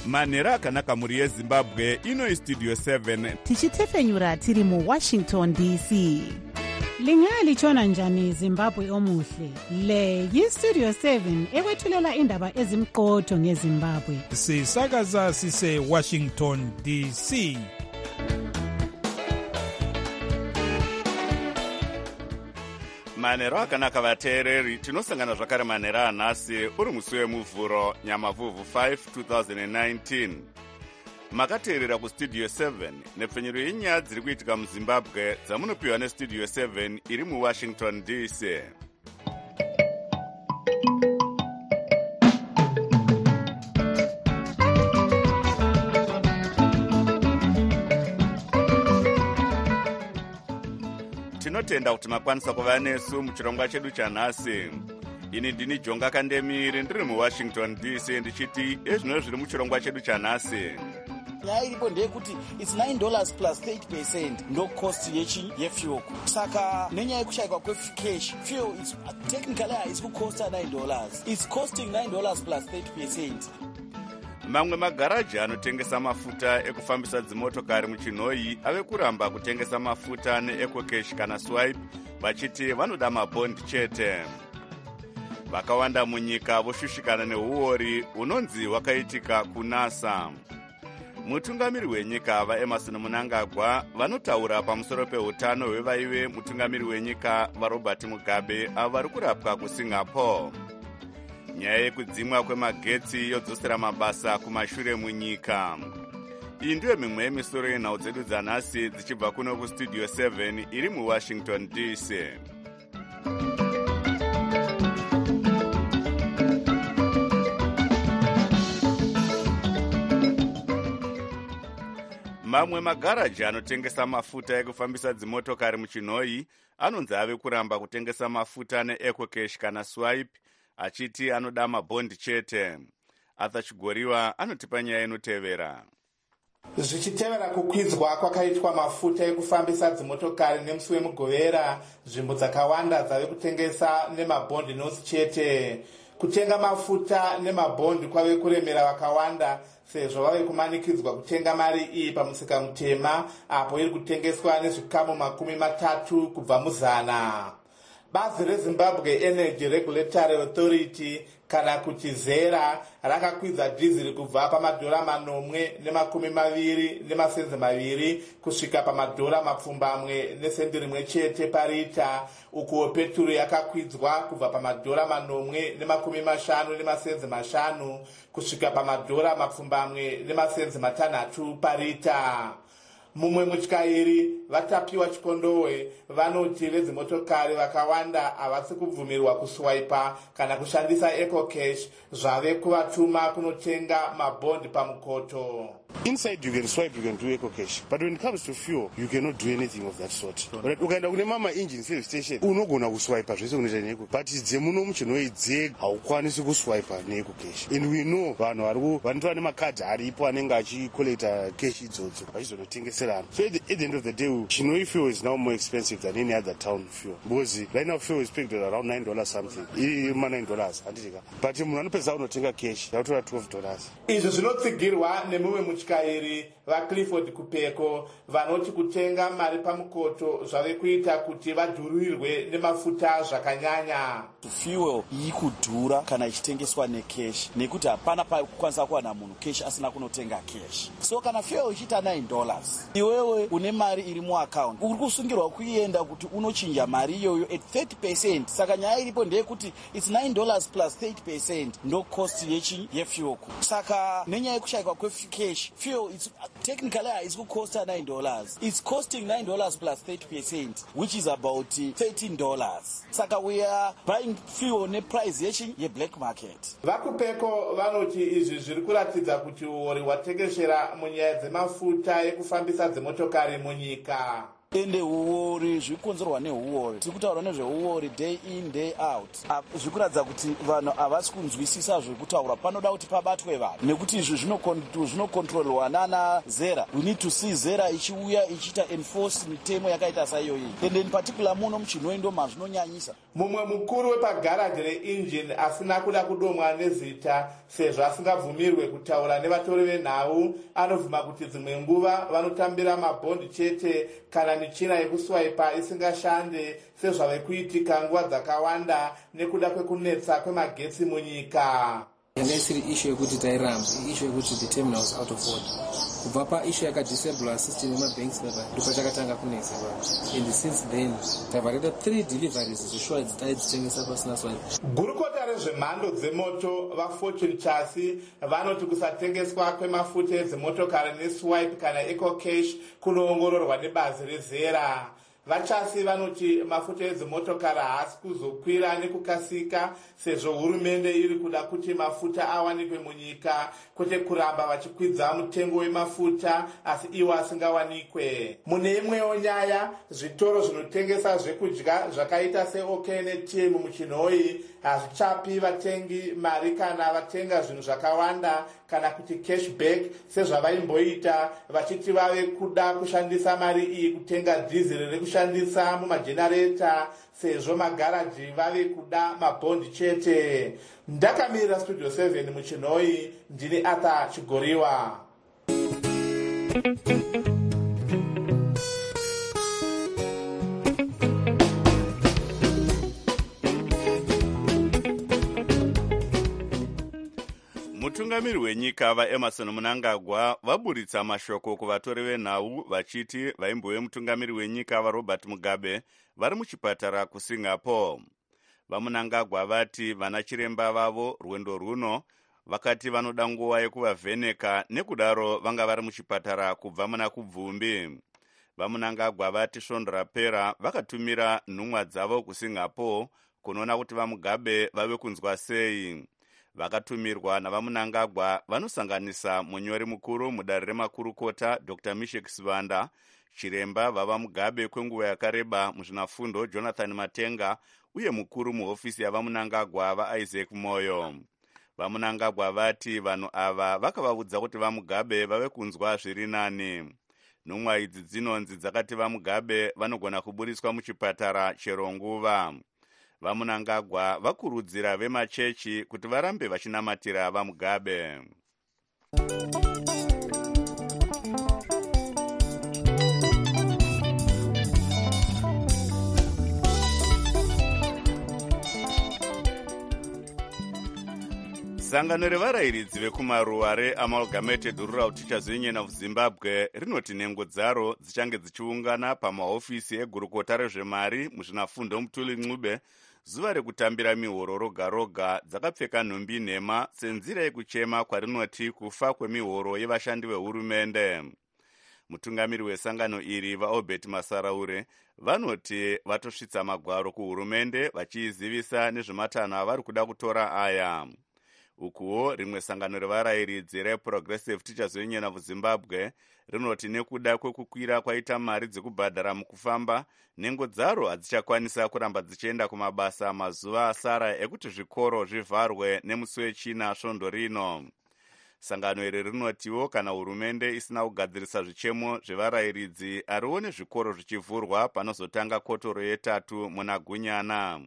manhero akanaka mhuri yezimbabwe. Ino Studio 7 tichitefenyura tiri muWashington DC. Lingalitshona njani Zimbabwe omuhle? Le yiStudio 7 ekwethulela indaba ezimqotho ngeZimbabwe. Sisakaza sise Washington DC. manhero akanaka vateereri. Tinosangana zvakare manhero anhasi uri musi wemuvhuro Nyamavhuvhu 5 2019. Makateerera kuStudio 7 nepfenyuro yenyaya dziri kuitika muZimbabwe dzamunopiwa neStudio 7 iri muWashington DC. Tinotenda kuti makwanisa kuva nesu muchirongwa chedu chanhasi. Ini ndini Jonga Kandemiri ndiri muWashington DC ndichiti ezvino zviri muchirongwa chedu chanhasi. Nyaya iripo ndeyekuti it's $9 plus 30% ndo cost yefuel. Saka nenyaya yekushayikwa kwecash, fuel is technically haisi kucosta $9. It's costing $9 plus 30%. Mamwe magaraji anotengesa mafuta ekufambisa dzimotokari muchinhoi ave kuramba kutengesa mafuta neEcocash kana swipe vachiti vanoda mabhondi chete. Vakawanda munyika voshushikana neuori unonzi wakaitika kunasa. Mutungamiri wenyika vaEmerson Mnangagwa vanotaura pamusoro peutano hwevaive mutungamiri wenyika vaRobert Mugabe avo vari kurapwa kuSingapore. Nyaya yekudzimwa kwemagetsi yodzosera mabasa kumashure munyika. Iyi ndiyo mimwe yemisoro yenhau dzedu dzanhasi dzichibva kuno kuStudio 7 iri muWashington DC. Mamwe magaraji anotengesa mafuta ekufambisa dzimotokari muchinhoi anonzi ave kuramba kutengesa mafuta neEcocash kana swipe achiti anoda mabhondi chete. Arthur Chigoriwa anotipa nyaya inotevera. Zvichitevera kukwidzwa kwakaitwa mafuta ekufambisa dzimotokari nemusi wemugovera, nzvimbo dzakawanda dzave kutengesa nemabhondi nosi chete. Kutenga mafuta nemabhondi kwave kuremera vakawanda sezvo vave kumanikidzwa kutenga mari iyi pamusika mutema apo iri kutengeswa nezvikamu 30 kubva muzana. Bazi reZimbabwe Energy Regulatory Authority kana kuti ZERA rakakwidza dhiziri kubva $4.20 kusvika $4.1 chete parita, uko peturu yakakwidzwa kubva $4.50 kusvika $4.6 parita. Mumwe mutyairi vatapiwa chikondowe vanoti vezimotokari vakawanda havasi kubvumirwa kuswaipa kana kushandisa Ecocash zvave kuvatuma kunotenga mabhondi pamukoto. Inside you can swipe, you can do Ecocash, but when it comes to fuel you cannot do anything of that sort. But ukaenda kune mama engine service station unogona kuswipa zvese unoita neEcocash, but dzemuno muchinhoi dzega haukwanisi kuswipa neEcocash. And we know vanhu vanotova nemakadhi aripo anenge achikolekta cash idzodzo vachizonotengeserana. So at the end of the day, Chinhoi fuel is now more expensive than any other town fuel, because right now fuel is pegged at around $9 something, $9 anditika, but munhu anopedza unotenga cash yautora $12. Izvi zvinotsigirwa nemumwe mutyairi vaClifford Kupeko vanoti kutenga mari pamukoto zvave kuita kuti vadhurirwe nemafuta zvakanyanya. Fuel ikudhura kana ichitengeswa necash nekuti hapana pakukwanisa kuwana munhu cash asina kunotenga cash. So kana fuel ichiita $9, iwewe une mari iri muaccount uri kusungirwa kuienda kuti unochinja mari iyoyo at 30%. Saka nyaya iripo ndeyekuti it's $9 plus 30% ndo cost yefuel. Saka nenyaya yekushayikwa kwecash, fuel it's technically haisi kucosta $9. It's costing $9 plus 30%, which is about $13. Saka we are buying fuel neprice yeblack market. VaKupeko vanoti izvi zviri kuratidza kuti uori hwatekeshera munyaya dzemafuta ekufambisa dzimotokari munyika. ende uori zvikukonzerwa neuori. Tiri kutaura nezveuori day in day out. Zvikuratidza kuti vanhu havasi kunzwisisa zvekutaura, panoda kuti pabatwe vanhu nekuti izvi zvinokontrolwa nana Zera. We need to see Zera ichiuya ichiita enforce mitemo yakaita saiyoyi. Ende in particular muno muChinoi ndo mazvinonyanyisa. Mumwe mukuru wepagaraji reinjini asina kuda kudomwa nezita sezvo asingabvumirwe kutaura nevatori venhau anobvuma kuti dzimwe nguva vanotambira mabhondi chete kana michina yekuswaipa isingashande sezvave kuitika nguva dzakawanda nekuda kwekunetsa kwemagetsi munyika. Yanga isiri issue yekuti tairamba, issue yekuti the terminal was out of order. Kubva paissue yakadisable system yemabanks ndopachakatanga kunetsa vanhu. And since then tabva 3 deliveries zvishwa dzitaitengesa pasina swaipa. Gurukota rezvemhando dzemoto vaFortune Chassis vanoti kusatengeswa kwemafuta edzimotokari neswipe kana ecocash kunoongororwa nebazi reZera. Vachasi vanoti mafuta edzimotokari haasi kuzokwira nekukasika sezvo hurumende iri kuda kuti mafuta awanikwe munyika kwete kuramba vachikwidza mutengo wemafuta asi iwo asingawanikwe. Mune imwewo nyaya, zvitoro zvinotengesa zvekudya zvakaita seOK neTM muChinoi hazvichapi vatengi mari kana vatenga zvinhu zvakawanda kana kuti cashback sezvavaimboita vachiti vave kuda kushandisa mari iyi kutenga dhiziri rekushandisa mumajenareta sezvo magaraji vave kuda mabhondi chete. Ndakamirira Studio 7 muChinoi, ndini Arthur Chigoriwa. Mutungamiri wenyika vaEmerson Mnangagwa vaburitsa mashoko kuvatori venhau vachiti vaimbowe mutungamiri wenyika vaRobert Mugabe vari muchipatara kuSingapore. VaMnangagwa vati vana chiremba vavo rwendo runo vakati vanoda nguva yekuvavheneka nekudaro vanga vari muchipatara kubva muna kubvumbi. VaMnangagwa vati svondo rapera vakatumira nhumwa dzavo kuSingapore kunoona kuti vaMugabe vave kunzwa sei. Vakatumirwa navaMnangagwa vanosanganisa munyori mukuru mudare remakurukota Dr. Mishek Sivanda, chiremba vavaMugabe kwenguva yakareba muzvinafundo Jonathan Matenga uye mukuru muhofisi yavaMnangagwa vaIsaac Moyo. VaMnangagwa vati vanhu ava vakavaudza kuti vaMugabe vave kunzwa zviri nani. Nhumwa idzi dzinonzi dzakati vaMugabe vanogona kuburiswa muchipatara chero nguva. VaMnangagwa vakurudzira vemachechi kuti varambe vachinamatira vaMugabe. Sangano revarayiridzi vekumaruwa reAmalgamated Rural Teachers Union of Zimbabwe rinoti nhengo dzaro dzichange dzichiungana pamahofisi egurukota rezvemari muzvinafundo Mutuli Ncube zuva rekutambira mihoro roga roga dzakapfeka nhumbi nhema senzira yekuchema kwarinoti kufa kwemihoro yevashandi vehurumende. Mutungamiri wesangano iri vaObert Masaraure vanoti vatosvitsa magwaro kuhurumende vachiizivisa nezvematanho avari kuda kutora aya. Ukuwo rimwe sangano revarayiridzi reProgressive Teachers Union of Zimbabwe rinoti nekuda kwekukwira kwaita mari dzekubhadhara mukufamba, nhengo dzaro hadzichakwanisa kuramba dzichienda kumabasa mazuva asara ekuti zvikoro zvivharwe nemusi wechina svondo rino. Sangano iri rinotiwo kana hurumende isina kugadzirisa zvichemo zvevarayiridzi harione zvikoro zvichivhurwa panozotanga kotoro yetatu muna Gunyana.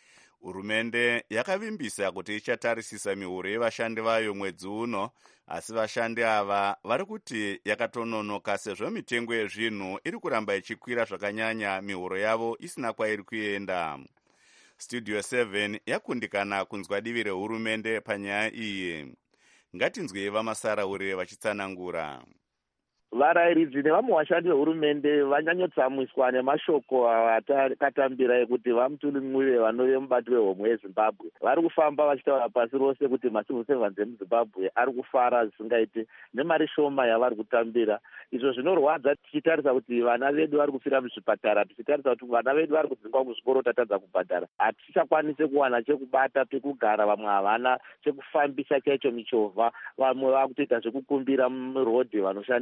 Hurumende yakavimbisa kuti ichatarisisa mihoro yevashandi vayo mwedzi uno, asi vashandi ava vari kuti yakatononoka sezvo mitengo yezvinhu iri kuramba ichikwira zvakanyanya mihoro yavo isina kwairi kuenda. Studio 7 yakundikana kunzwa divi rehurumende panyaya iyi. Ngatinzwei vaMasaraure vachitsanangura. Varayiridzi nevamwe vashandi vehurumende vanyanyotsamwiswa nemashoko akatambira ekuti vaMutuli Ncube vanove mubati wehomwe yeZimbabwe vari kufamba vachitaura pasi rose kuti macivil servants emuZimbabwe ari kufara zvisingaiti nemari shoma yavari kutambira. Izvo zvinorwadza tichitarisa kuti vana vedu vari kufira muzvipatara, tichitarisa kuti vana vedu vari kudzingwa kuzvikoro tatadza kubhadhara. Hatichakwanisi kuwana chekubata, pekugara, vamwe havana chekufambisa chaicho michovha, vamwe vakutoita zvekukumbira murodhi vanoshanda muzvipatara.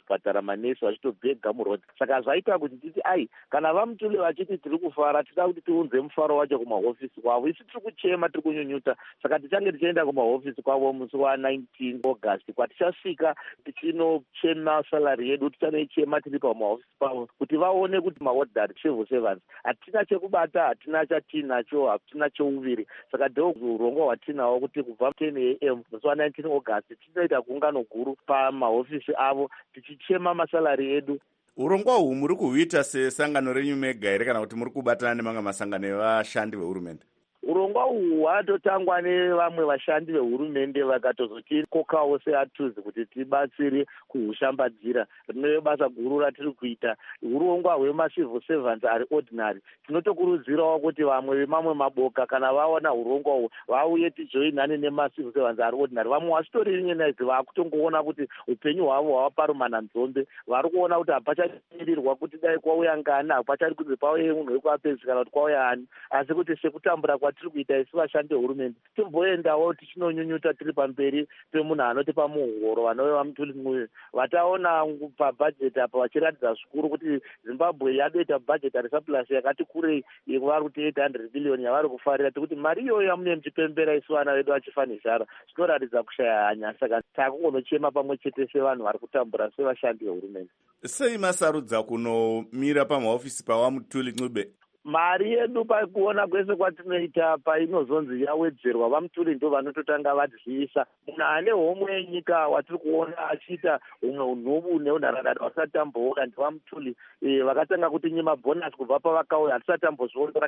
kubhadhara manesi vachitobhega murodhi. Saka zvaita kuti titi kana vamutule vachiti tiri kufara, tida kuti tiunze mufaro wacho kumahofisi kwavo. Isi tiri kuchema, tiri kunyunyuta. Saka tichange tichienda kumahofisi kwavo musi wa19 August kwatichasvika tichinochema salary yedu, tichanoichema tiri pamahofisi pavo kuti vaone kuti maordinary civil servants hatina chekubata, hatina chatinacho, hatina chouviri. Saka ndo urongwa hwatinahwo kuti kubva 10 AM musi wa19 August tinoita gungano guru pamahofisi avo tichichema masalary edu. Urongwa uhu muri kuhuita sesangano renyu mega here kana kuti muri kubatana nemamwe masangano evashandi vehurumende? Urongwa uhu hwatotangwa nevamwe vashandi vehurumende vakatozotikokawo seatuzi kuti tibatsire kuhushambadzira. Rino basa guru ratiri kuita. Urongwa hwemacivil servants ari ordinary. Tinotokurudzirawo kuti vamwe vemamwe maboka kana vaona urongwa uhu vauye tijoinane nemacivil servants ari ordinary. Vamwe vasitori nyenaizi vakutongoona kuti upenyu hwavo hwavaparumana nzombe. Vari kuona kuti hapachamirirwa kuti dai kwauya ngana, hapachari kuti pauye munhu wekuvapedzi kana kuti kwauya ani, asi kuti sekutambura tiri kuita isi vashandi vehurumende timboendawo tichinonyunyuta tiri pamberi pemunhu anotipa muhoro vanove vamutuli mwoyo. Vataona pabhajeti apa vachiratidza zvikuru kuti Zimbabwe yadoita bhajeti resurplus yakati kurei vari kuti 800 billion yavari kufarira, tikuti mari iyoyo yamunenge muchipembera isi vana vedu vachifanizara zvinoratidza kushaya hanya. Saka takungonochema pamwe chete sevanhu vari kutambura sevashandi vehurumende. Sei masarudza kunomira pamahofisi pawamutuli Ncube? Mari yedu pakuona kwese kwatinoita painozonzi yawedzerwa, vamutuli ndo vanototanga vadziisa. Munhu ane homwe yenyika watiri kuona achiita humwe unhubu neunharadada vasati tamboona ndevamutuli vakatanga kutinyima bonus kubva pavakauya. Hatisati tambozviona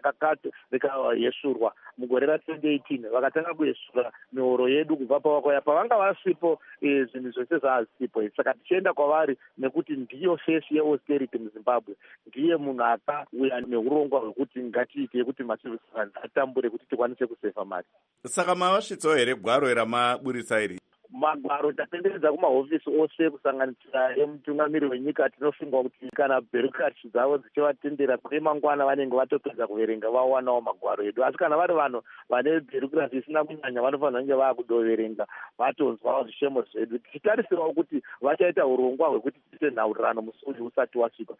rikayesurwa mugore ra2018 vakatanga kuyesura mihoro yedu kubva pavakauya. Pavanga vasipo zvinhu zvose zvazisipo. Saka tichienda kwavari nekuti ndiyo face yeausterity muZimbabwe, ndiye munhu akauya neurongwa hwekuti ngatiite kuti macivil servants atambure kuti tikwanise kuseva mari. Saka mavasvitsawo here gwaro ramaburisa iri? Magwaro tatenderedza kumahofisi ose kusanganisira emutungamiri wenyika. Tinofunga kuti kana bureaucracy dzavo dzichivatendera kune mangwana vanenge vatopedza kuverenga vawanawo magwaro edu. Asi kana vari vanhu vane bureaucracy isina kunyanya vanofanira kunge vakudoverenga vatonzwawo zvishemo zvedu, tichitarisirawo kuti vachaita urongwa hwekuti tiite nhaurirano musi uyu usati wasvika.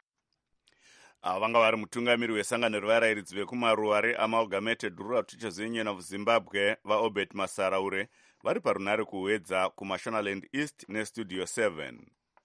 Vanga vari mutungamiri wesangano revarairidzi vekumaruwa reamalgamated rural teachers union of Zimbabwe vaobert Masaraure vari parunare kuwedza kumashonaland east nestudio 7.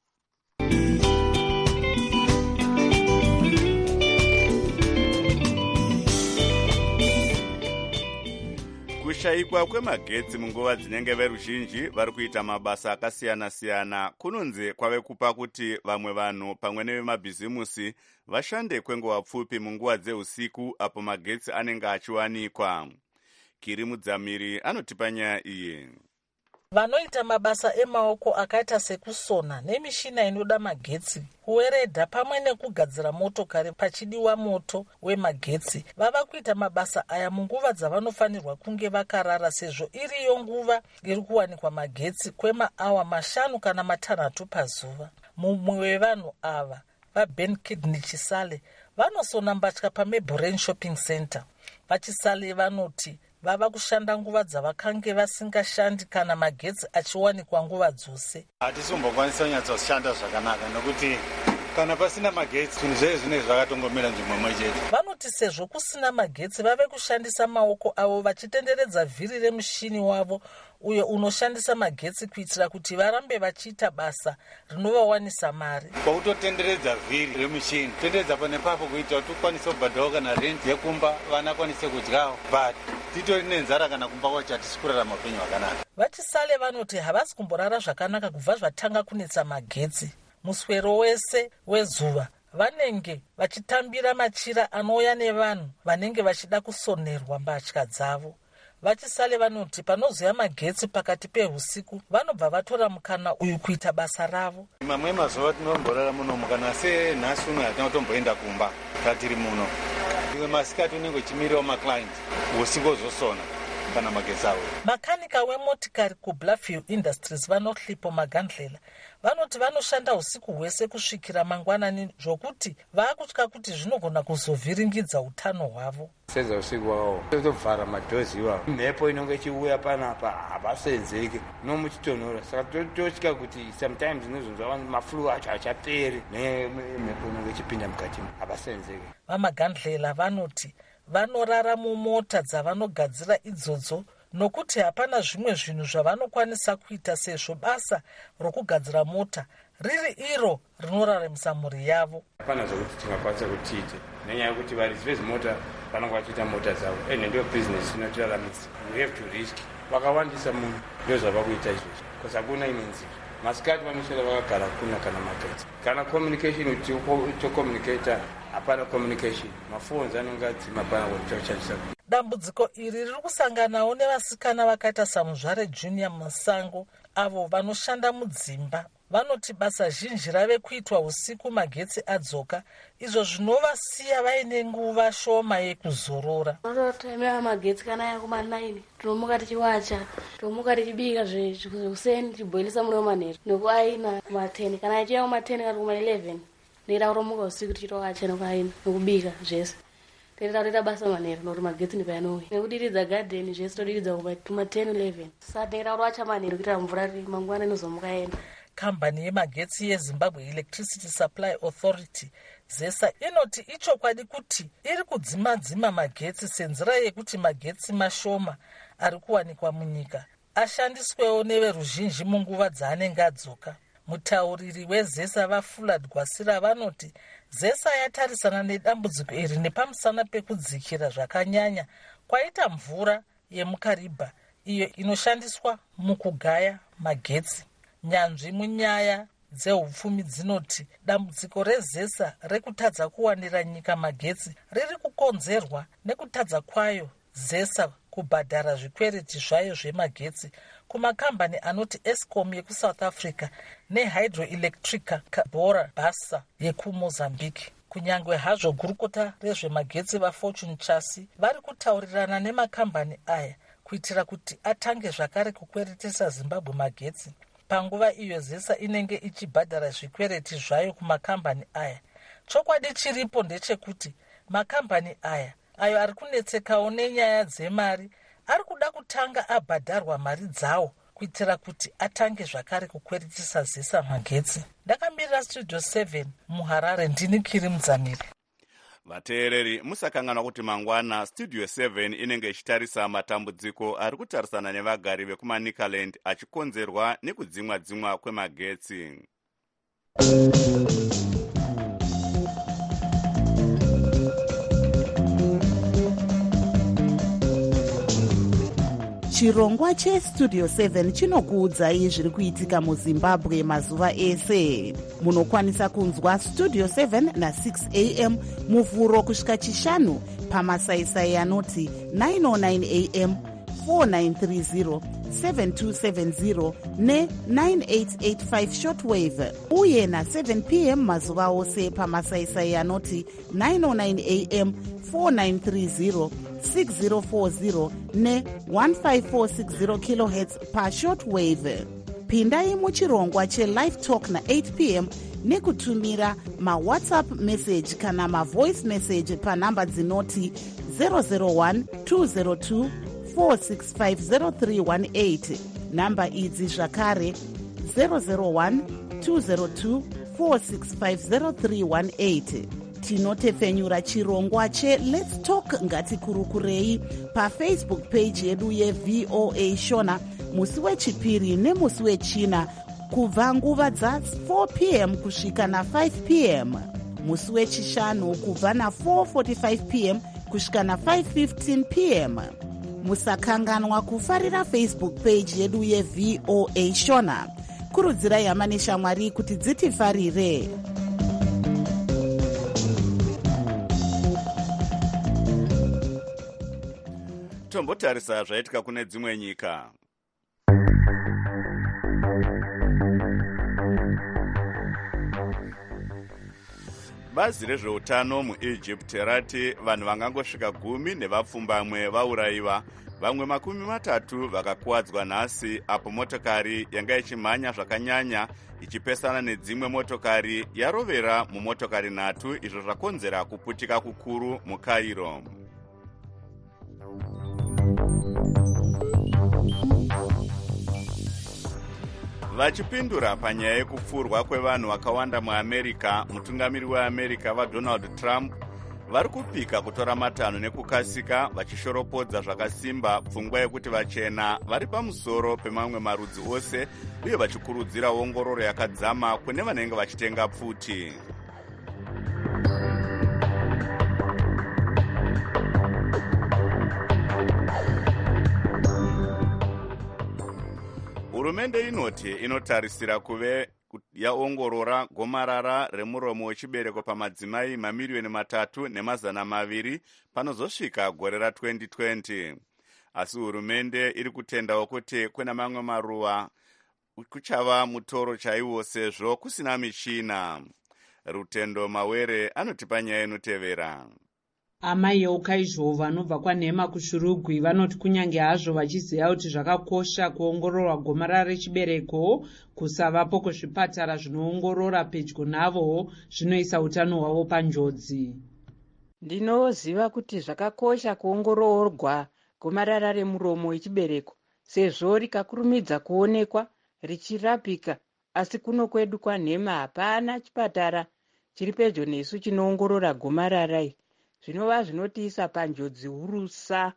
Kushayikwa kwemagetsi munguva dzinenge veruzhinji vari kuita mabasa akasiyana-siyana kunonzi kwave kupa kuti vamwe vanhu pamwe nevemabhizimusi vashande kwenguva pfupi munguva dzeusiku apo magetsi anenge achiwanikwa. Kiri Mudzamiri anotipa nyaya iyi. Vanoita mabasa emaoko akaita sekusona nemishina inoda magetsi, kuweredha pamwe nekugadzira motokari pachidiwa moto wemagetsi vava kuita mabasa aya munguva dzavanofanirwa kunge vakarara, sezvo iriyo nguva iri kuwanikwa magetsi kwemaawa 5 kana 6 pazuva. Mumwe wevanhu ava vaBen Kidney Chisale vanosona mbatya paMeborane Shopping Center. Vachisale vanoti vava kushanda nguva dzavakange vasingashandi kana magetsi achiwanikwa nguva dzose. Hatisimbokwanisa kunyatsoshanda zvakanaka nokuti kana pasina magetsi zvinhu zvese zvinenge zvakatongomira nzvimbo imwe chete. Vanoti sezvo kusina magetsi vave kushandisa maoko avo vachitenderedza vhiri remushini wavo uyo unoshandisa magetsi kuitira kuti varambe vachiita basa rinovawanisa mari. Kwakutotenderedza vhiri remushini tenderedza pane papo kuita kuti ukwanise kubhadhawo kana rent yekumba vana kwanise kudyawo, but titori nenzara kana kumba kwacho hatisi kurarama upenyu hwakanaka. Vachisale vanoti havasi kumborara zvakanaka kubva zvatanga kunetsa magetsi. Muswero wese wezuva vanenge vachitambira machira anouya nevanhu vanenge vachida kusonerwa mbatya dzavo. Vachisale vanoti panozoya magetsi pakati pehusiku vanobva vatora mukana uyu kuita basa ravo. Mamwe mazuva tinomborara muno mukana senhasi uno hatina kutomboenda kumba tatiri muno. Iwe masikati unenge uchimirirawo maclient usiku ozosona. kana magetsi avo. Makanika wemotikari kuBluffview Industries vanoslipo Magandlela vanoti vanoshanda usiku hwese kusvikira mangwanani zvokuti vaakutya kuti zvinogona kuzovhiringidza utano hwavo. Seza usiku wavo totobvara madhozi iwavo, mhepo inonge ichiuya panapa havasenzeki nomuchitonhora, saka totya kuti sometimes inozonzwa maflu acho achaperi nemhepo inonge ichipinda mukati havasenzeki. VaMagandlela vanoti vanorara mumota dzavanogadzira idzodzo nokuti hapana zvimwe zvinhu zvavanokwanisa kuita sezvo basa rokugadzira mota riri iro rinoraramisa mhuri yavo. Hapana zvokuti tingakwanisa kutiite nenyaya yekuti varidzi vezimota vanenge vachiita mota dzavo ende ndio business inotiraramisa. We have to risk. Vakawandisa munhu ndio zvava kuita izvozvo because hakuna imwe nzira. Masikati vanoswera vakagara kuna kana magetsi kana communication kuti utokommunicata hapana communication, maphones anonge adzima pana kuti uchashandisa. Dambudziko iri riri kusanganawo nevasikana vakaita saMuzvare Junior Masango avo vanoshanda mudzimba. Vanoti basa zhinji rave kuitwa usiku magetsi adzoka, izvo zvinovasiya vaine nguva shoma yekuzorora. Totemera magetsi kana yakuma9 tinomuka tichiwacha, tomuka tichibika zvekuseni tichiboilisa muriwo manheru nekuaina kuma10 kana ichiya kuma10 kana kuma11 ndeida kuromuka usiku tichitowacha nekuaina nekubika zvese. Toita basa manheru nokuti magetsi ndipayanouya nekudiridza gadheni zvese todiridza kuma10-11 saka tingaita kutowacha manheru kuitira mvura mangwana inozomuka enda. Kambani yemagetsi yeZimbabwe Electricity Supply Authority ZESA inoti ichokwadi kuti iri kudzima magetsi senzira yekuti magetsi mashoma ari kuwanikwa munyika ashandiswewo neveruzhinji munguva dzaanenge adzoka. Mutauriri weZESA vaFulad Gwasira vanoti ZESA yatarisana nedambudziko iri nepamusana pekudzikira zvakanyanya kwaita mvura yemukaribha iyo inoshandiswa mukugaya magetsi. Nyanzvi munyaya dzehupfumi dzinoti dambudziko reZESA rekutadza kuwanira nyika magetsi riri kukonzerwa nekutadza kwayo ZESA kubhadhara zvikwereti zvayo zvemagetsi kumakambani anoti Eskom yekuSouth Africa neHydroelectrica Bora Basa yekuMozambique. Kunyangwe hazvo gurukota rezvemagetsi vaFortune Chasi vari kutaurirana nemakambani aya kuitira kuti atange zvakare kukweretesa Zimbabwe magetsi. Panguva iyo ZESA inenge ichibhadhara zvikwereti zvayo kumakambani aya. Chokwadi chiripo ndechekuti makambani aya ayo ari kunetsekawo nenyaya dzemari ari kuda kutanga abhadharwa mari dzawo kuitira kuti atange zvakare kukweretesa ZESA magetsi. Ndakamira Studio 7 muHarare, ndini Kiri Mudzamiri. Vateereri, musakanganwa kuti mangwana Studio 7 inenge ichitarisa matambudziko ari kutarisana nevagari vekumaNicaland achikonzerwa nekudzimwa kwemagetsi. Chirongwa cheStudio 7 chinokuudzai zviri kuitika muZimbabwe mazuva ese. Munokwanisa kunzwa Studio 7 na6 am muvhuro kusvika chishanu pamasaisai anoti 909 am, 4930, 7270 ne9885 shortwave uye na7 pm mazuva ose pamasaisai anoti 909 am, 4930, 6040 ne15460 kHz pashortwave. Pindai muchirongwa chelive talk na8 pm nekutumira mawhatsapp message kana mavoice message panhamba dzinoti 001 202 4650318. Namba idzi zvakare 001 202 4650318. Tinotepfenyura chirongwa cheLet's Talk ngatikurukurei paFacebook page yedu yeVOA Shona musi wechipiri nemusi wechina kubva nguva dza4 pm kusvika na5 pm, musi wechishanu kubva na4:45 pm kusvika na5:15 pm. Musakanganwa kufarira Facebook page yedu yeVOA Shona. Kurudzirai hama neshamwari kuti dzitifarire. Tombotarisa zvaitika kune dzimwe nyika. Bazi rezveutano muEgypt rati vanhu vangangosvika 10 nevapfumbamwe vaurayiwa Vamwe 30 vakakuwadzwa nhasi apo motokari yanga ichimhanya zvakanyanya ichipesana nedzimwe motokari yarovera mumotokari 3, izvo zvakonzera kuputika kukuru muCairo. Vachipindura panyaya yekupfurwa kwevanhu vakawanda muAmerica, mutungamiri weAmerica vaDonald Trump vari kupika kutora matanho nekukasika, vachishoropodza zvakasimba pfungwa yekuti vachena vari pamusoro pemamwe marudzi ose, uye vachikurudzira ongororo yakadzama kune vanenge vachitenga pfuti. Hurumende inoti inotarisira kuve yaongorora gomarara remuromo wechibereko pamadzimai 3,200,000 panozosvika gore ra2020. Asi hurumende iri kutendawo kuti kuna mamwe maruva kuchava mutoro chaiwo sezvo kusina michina. Rutendo Mawere anotipa nyaya inotevera. Amai eukaizvo vanobva kwaNhema kuShurugwi vanoti kunyange hazvo vachiziva kuti zvakakosha kuongororwa gomarara rechibereko, kusavapo kuzvipatara zvinoongorora pedyo navo zvinoisa utano hwavo panjodzi. Ndinoziva kuti zvakakosha kuongororwa gomarara remuromo wechibereko sezvo rikakurumidza kuonekwa richirapika, asi kuno kwedu kwaNhema hapana chipatara chiri pedyo nesu chinoongorora gomarara iri. Zvinova zvinotiisa panjodzi hurusa.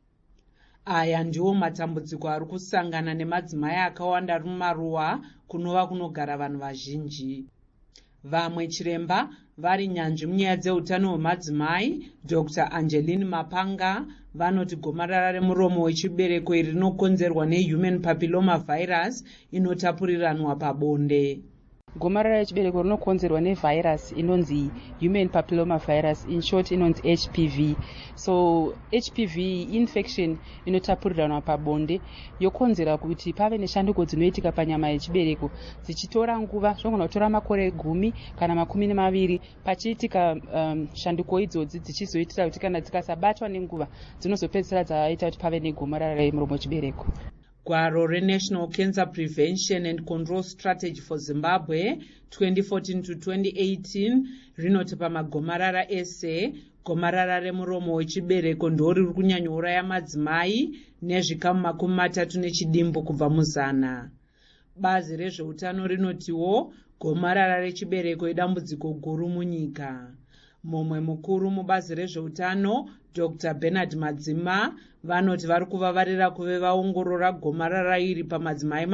Aya ndiwo matambudziko ari kusangana nemadzimai akawanda mumaruwa kunova kunogara vanhu vazhinji. Vamwe chiremba vari nyanzvi munyaya dzeutano hwemadzimai, Dr. Angeline Mapanga, vanoti gomarara remuromo wechibereko iri rinokonzerwa nehuman papilloma virus inotapuriranwa pabonde. Gomarara rechibereko rinokonzerwa nevhairasi inonzi human papilloma virus, in short inonzi HPV. So HPV infection inotapuriranwa pabonde yokonzera kuti pave neshanduko dzinoitika panyama yechibereko dzichitora nguva, zvinogona kutora makore 10 kana 20 pachiitika shanduko idzodzi dzichizoitira kuti kana dzikasabatwa nenguva dzinozopedzisira dzaita kuti pave negomarara remuromo wechibereko. Gwaro reNational Cancer Prevention and Control Strategy for Zimbabwe 2014 to 2018 rinoti pamagomarara ese, gomarara remuromo wechibereko ndoriri kunyanyouraya madzimai nezvikamu 30 kubva muzana. Bazi rezveutano rinotiwo gomarara rechibereko idambudziko guru munyika. Mumwe mukuru mubazi rezveutano, Dr. Bernard Madzima, vanoti vari kuvavarira kuve vaongorora gomarara iri pamadzimai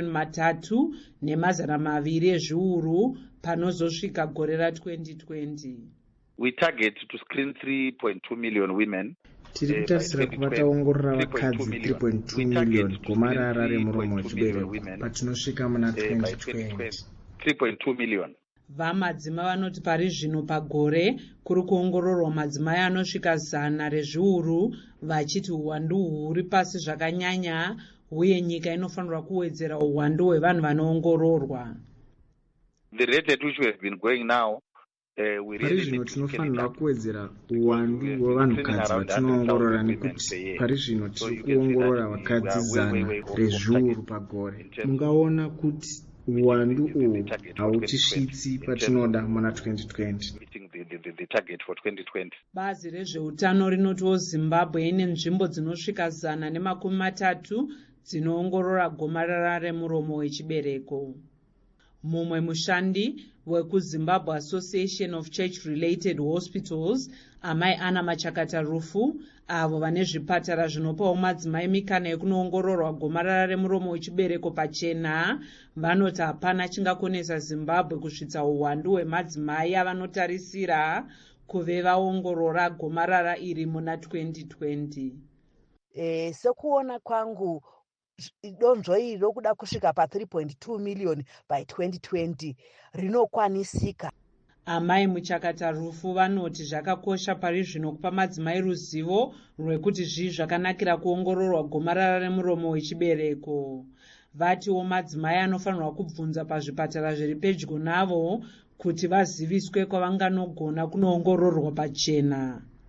3,200,000 ezviuru panozosvika gore ra2020. We target to screen 3.2 million women. Tiri kutarisira kuva taongorora vakadzi 3.2 million gomarara remuromo wechibereko patinosvika muna 2020. 3.2 million. Vamadzima vanoti pari zvino pagore kuri kuongororwa madzimai anosvika 100 rezviuru, vachiti uwandu huri pasi zvakanyanya uye nyika inofanirwa kuwedzera uwandu hwevanhu vanoongororwa. The rate at which we have been going now, pari zvino tinofanira kuwedzera uwandu hwevanhukadzi vatinoongorora, nekuti pari zvino tiri kuongorora vakadzi 100 rezviuru pagore. Mungaona kuti uwandu uhu hautisvitsi patinoda muna 2020. Bazi rezveutano rinotiwo Zimbabwe ine nzvimbo dzinosvika 130 dzinoongorora gomarara remuromo wechibereko. Mumwe mushandi wekuZimbabwe Association of Church Related Hospitals, amai Ana Machakata Rufu, avo vane zvipatara zvinopawo madzimai mikana yekunoongororwa gomarara remuromo wechibereko pachena, vanoti hapana chingakonesa Zimbabwe kusvitsa uwandu hwemadzimai avanotarisira kuve vaongorora gomarara iri muna 2020. Sekuona kwangu donzvo iri rokuda kusvika pa 3.2 million by 2020 rinokwanisika. Amai Muchakata Rufu vanoti zvakakosha pari zvino kupa madzimai ruzivo rwekuti zvii zvakanakira kuongororwa gomarara remuromo wechibereko. Vatiwo madzimai anofanirwa kubvunza pazvipatara zviri pedyo navo kuti vaziviswe kwavanganogona kunoongororwa pachena.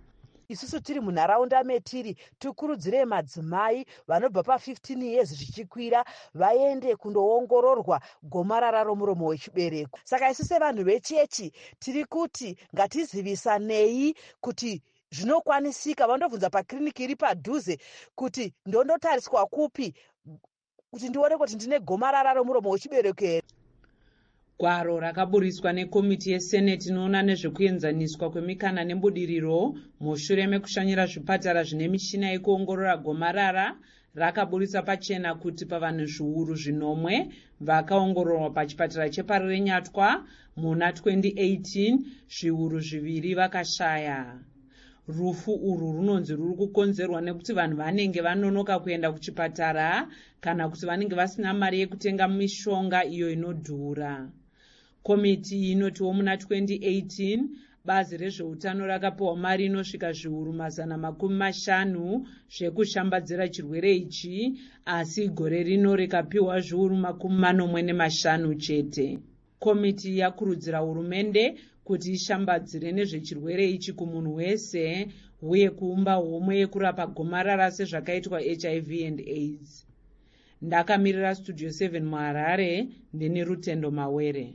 isusu tiri munharaunda metiri tikurudzire madzimai vanobva pa15 years zvichikwira vaende kundoongororwa gomarara romuromo wechibereko. Saka isu sevanhu vechechi tiri kuti ngatizivisanei kuti zvinokwanisika. Vandobvunza pakiriniki iri padhuze kuti ndondotariswa kupi kuti ndione kuti ndine gomarara romuromo wechibereko here. Gwaro rakaburiswa nekomiti yeseneti inoona nezvekuenzaniswa kwemikana nebudiriro mushure mekushanyira zvipatara zvine mishina yekuongorora gomarara rakaburisa pachena kuti pavanhu zviuru 10 vakaongororwa pachipatara chepari renyatwa muna 2018 zviuru 2 vakashaya. Rufu urwu runonzi ruri kukonzerwa nekuti vanhu vanenge vanonoka kuenda kuchipatara kana kuti vanenge vasina mari yekutenga mishonga iyo inodhura. Komiti inotiwo muna 2018 bazi rezveutano rakapiwa mari inosvika zviuru 550 zvekushambadzira chirwere ichi, asi gore rino rikapiwa zviuru 45 chete. Komiti yakurudzira hurumende kuti ishambadzire nezvechirwere ichi kumunhu wese uye kuumba homwe yekurapa gomarara sezvakaitwa HIV and AIDS. Ndakamirira Studio 7 muHarare, ndini Rutendo Mawere.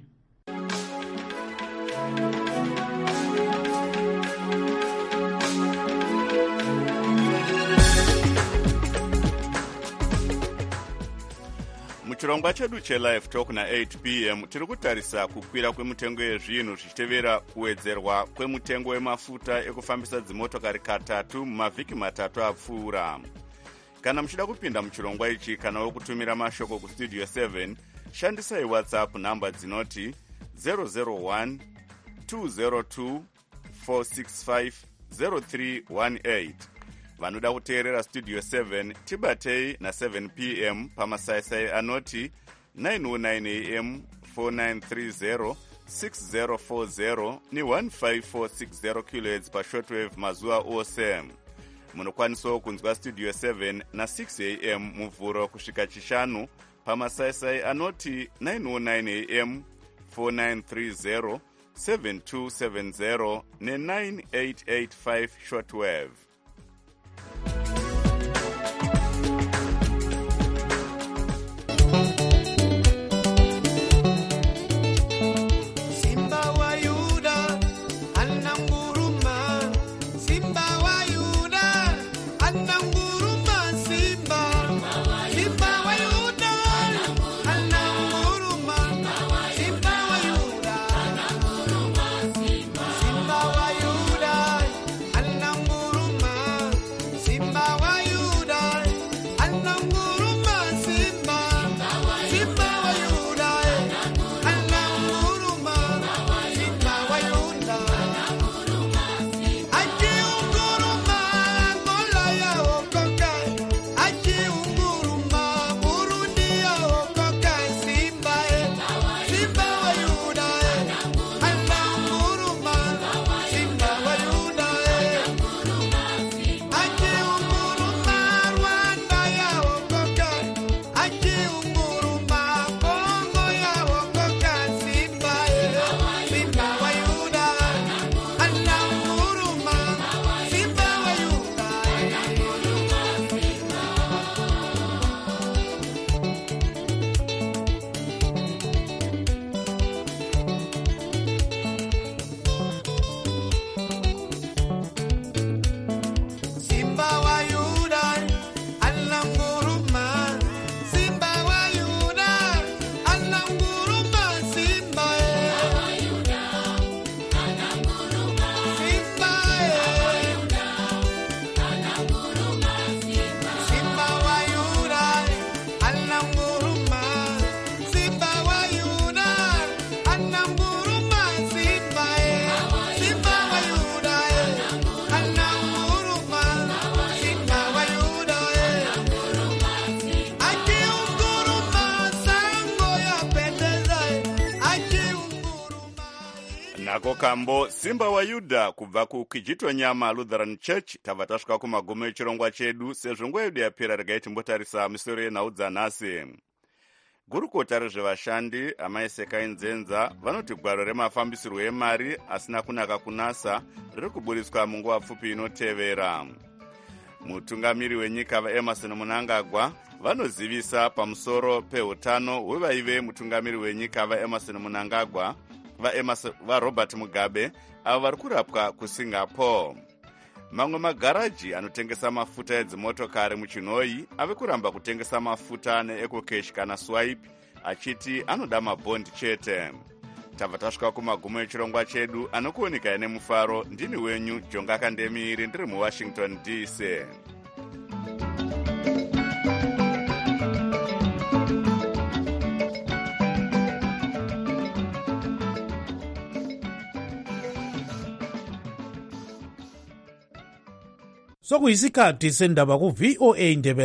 Muchirongwa chedu chelive talk na8 p.m. tiri kutarisa kukwira kwemutengo yezvinhu zvichitevera kuwedzerwa kwemutengo wemafuta ekufambisa dzimotokari katatu mumavhiki matatu apfuura. Kana muchida kupinda muchirongwa ichi kana wokutumira mashoko kustudio 7, shandisai WhatsApp namba dzinoti 001 202 465 0318. Vanoda kuteerera Studio 7 tibatei na 7 p.m. pamasaisai anoti 909 am 4930 6040 ni 15460 kHz pashortwave mazuva ose. Munokwanisawo kunzwa Studio 7 na 6 am muvhuro kusvika chishanu pamasaisai anoti 909 am 4930 7270 ne 9885 shortwave. Nako kambo Simba wa Yuda kubva kuKijitonyama Lutheran Church tava tasvika kumagumo echirongwa chedu sezvo nguva yedu yapera regai timbotarisa misoro yenhau dzanhasi. gurukota rezvevashandi amai Sekai Nzenza vanoti gwaro remafambisirwo emari asina kunaka kunasa riri kuburiswa munguva pfupi inotevera. Mutungamiri wenyika vaEmerson Mnangagwa vanozivisa pamusoro peutano hwevaive mutungamiri wenyika vaEmerson Mnangagwa vaRobert Mugabe avo vari kurapwa kuSingapore. Mamwe magaraji anotengesa mafuta edzimotokari muChinoi ave kuramba kutengesa mafuta neEcocash kana Swipe achiti anoda mabhondi chete. Tabva tasvika kumagumo echirongwa chedu anokuoneka nemufaro. Ndini wenyu Jonga Kandemiri ndiri muWashington DC. Sokuyisikhathi sendaba ku VOA Ndebele.